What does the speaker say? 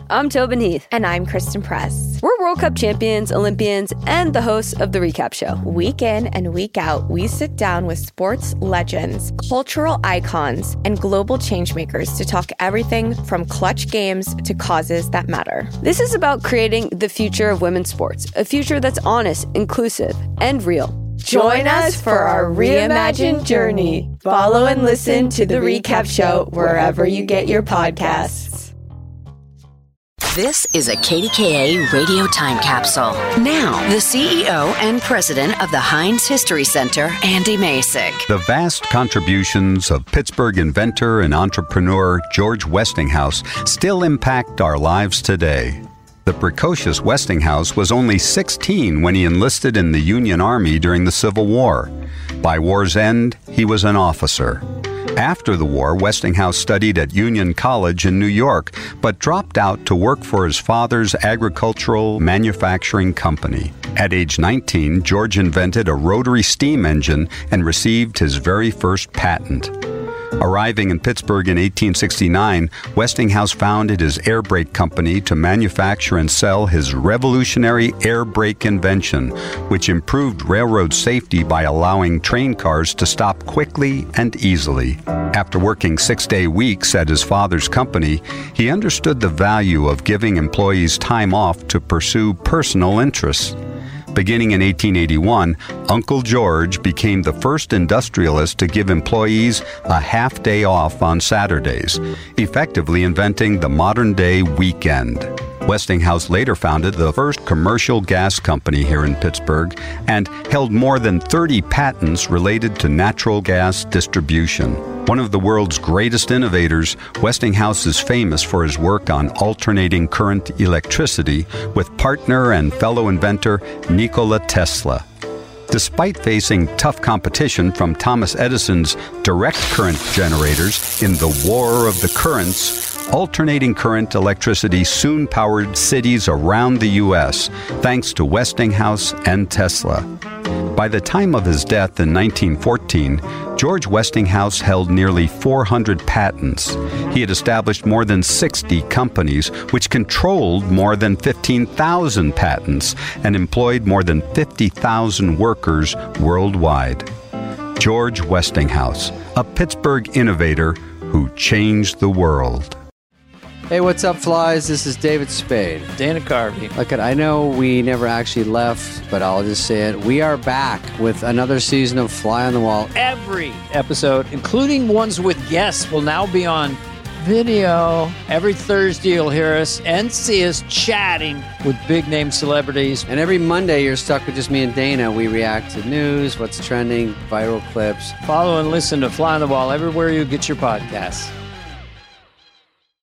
I'm Tobin Heath. And I'm Kristen Press. We're World Cup champions, Olympians, and the hosts of The Recap Show. Week in and week out, we sit down with sports legends, cultural icons, and global changemakers to talk everything from clutch games to causes that matter. This is about creating the future of women's sports, a future that's honest, inclusive, and real. Join us for our reimagined journey. Follow and listen to The Recap Show wherever you get your podcasts. This is a KDKA radio time capsule. Now, the CEO and president of the Heinz History Center, Andy Masek. The vast contributions of Pittsburgh inventor and entrepreneur George Westinghouse still impact our lives today. The precocious Westinghouse was only 16 when he enlisted in the Union Army during the Civil War. By war's end, he was an officer. After the war, Westinghouse studied at Union College in New York, but dropped out to work for his father's agricultural manufacturing company. At age 19, George invented a rotary steam engine and received his very first patent. Arriving in Pittsburgh in 1869, Westinghouse founded his air brake company to manufacture and sell his revolutionary air brake invention, which improved railroad safety by allowing train cars to stop quickly and easily. After working 6-day weeks at his father's company, he understood the value of giving employees time off to pursue personal interests. Beginning in 1881, Uncle George became the first industrialist to give employees a half day off on Saturdays, effectively inventing the modern-day weekend. Westinghouse later founded the first commercial gas company here in Pittsburgh and held more than 30 patents related to natural gas distribution. One of the world's greatest innovators, Westinghouse is famous for his work on alternating current electricity with partner and fellow inventor Nikola Tesla. Despite facing tough competition from Thomas Edison's direct current generators in the War of the Currents, alternating current electricity soon powered cities around the U.S., thanks to Westinghouse and Tesla. By the time of his death in 1914, George Westinghouse held nearly 400 patents. He had established more than 60 companies, which controlled more than 15,000 patents and employed more than 50,000 workers worldwide. George Westinghouse, a Pittsburgh innovator who changed the world. Hey, what's up, flies? This is David Spade. Dana Carvey. Look, I know we never actually left, but I'll just say it. We are back with another season of Fly on the Wall. Every episode, including ones with guests, will now be on video. Every Thursday, you'll hear us and see us chatting with big-name celebrities. And every Monday, you're stuck with just me and Dana. We react to news, what's trending, viral clips. Follow and listen to Fly on the Wall everywhere you get your podcasts.